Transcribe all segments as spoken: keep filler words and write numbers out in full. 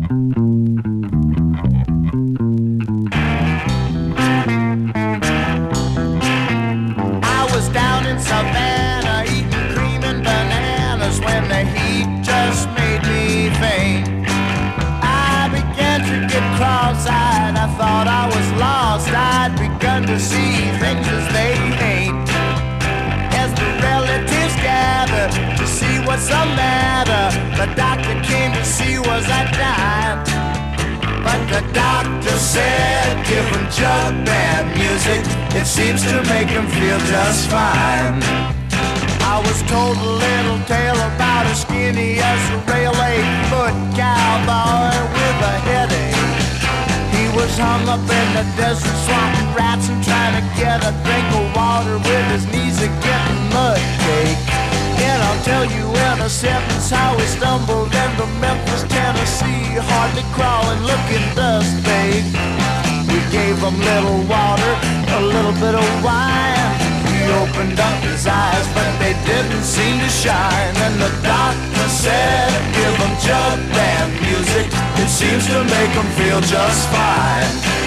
I was down in Savannah eating cream and bananas when the heat just made me faint. I began to get cross-eyed, I thought I was lost. I'd begun to see things as they ain't. As the relatives gathered to see what's the matter, the doctor came to see was I dying. But the doctor said, give him jug band music, it seems to make him feel just fine. I was told a little tale about a skinny as a rail eight-foot cowboy with a headache. He was hung up in the desert swatting rats and trying to get a drink of water with his knees against mud cake. And I'll tell you in a sentence how he stumbled into Memphis, Tennessee, hardly crawling, looking dust baked. We gave him little water, a little bit of wine. He opened up his eyes, but they didn't seem to shine. And the doctor said, give him jug band music, it seems to make him feel just fine.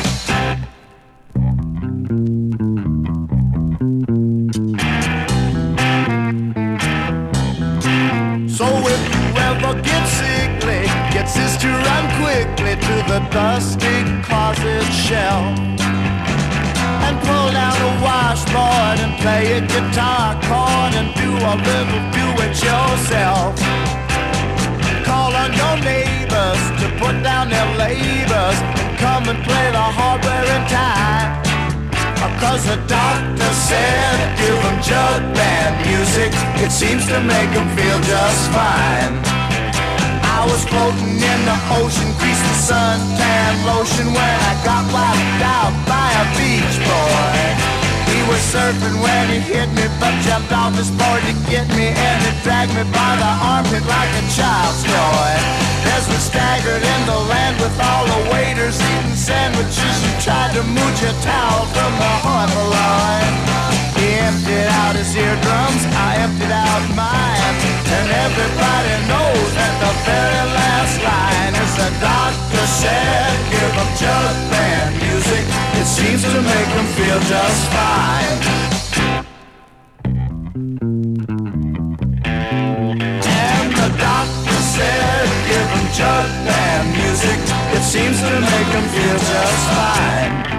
So if you ever get sickly, get sis to run quickly to the dusty closet shelf and pull down a washboard and play a guitar chord and do a little do-it-yourself. Call on your neighbors to put down their labors and come and play the hardware and tie. Cause the doctor said, give him jug band music, it seems to make him feel just fine. I was floating in the ocean, greasing suntan lotion when I got wiped out by a beach boy. He was surfing when he hit me, but jumped off his board to get me, and he dragged me by the armpit like a child's toy. As we staggered in the land with all the waiters eating sandwiches and tried to mooch a towel from the hotline. He emptied out his eardrums, I emptied out mine, and everybody knows that the very last line is the doctor said, give him jug band music, it seems to make him feel just fine. And the doctor said, give him jug band music, it seems to make him feel just fine.